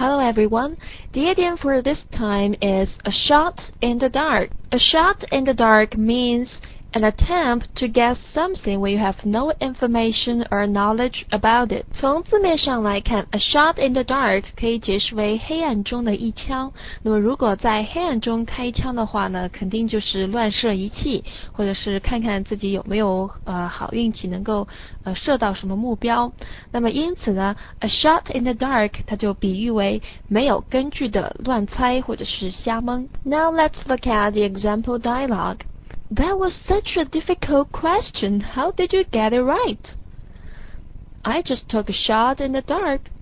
Hello everyone. The idiom for this time is a shot in the dark. A shot in the dark means an attempt to guess something when you have no information or knowledge about it. 从字面上来看 ，a shot in the dark 可以解释为黑暗中的一枪。那么如果在黑暗中开枪的话呢，肯定就是乱射一气，或者是看看自己有没有好运气能够射到什么目标。那么因此呢 ，a shot in the dark 它就比喻为没有根据的乱猜或者是瞎蒙。Now let's look at the example dialogue. That was such a difficult question. How did you get it right? I just took a shot in the dark.